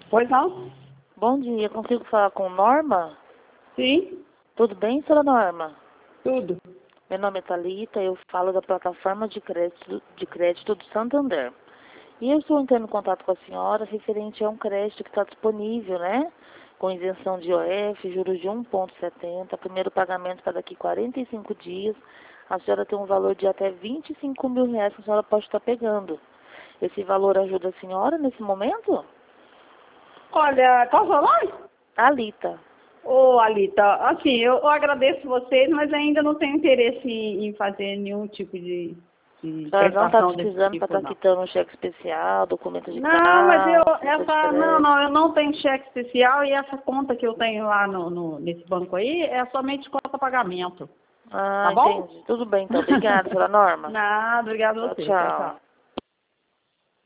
Pois não? Bom dia, consigo falar com Norma? Sim, Tudo bem, senhora Norma? tudo. Meu nome é Thalita, eu falo da plataforma de crédito do Santander. E eu estou entrando em contato com a senhora referente a um crédito que está disponível, né? Com isenção de IOF, juros de 1,70, primeiro pagamento para daqui 45 dias. A senhora tem um valor de até 25 mil reais que a senhora pode estar pegando. Esse valor ajuda a senhora nesse momento? Olha, qual o seu nome? Alita. Ô, Alita, assim, eu agradeço vocês, mas ainda não tenho interesse em fazer nenhum tipo de A senhora não está prestação desse precisando para tipo, estar não. quitando um cheque especial, documento de Não, mas carro, carta de crédito. eu não tenho cheque especial e essa conta que eu tenho lá nesse banco aí é somente conta pagamento. Ah, Tá bom? entendi. Tudo bem, então. Obrigada, senhora Norma. Nada, obrigada a Tchau, você. Tchau, tchau. tchau.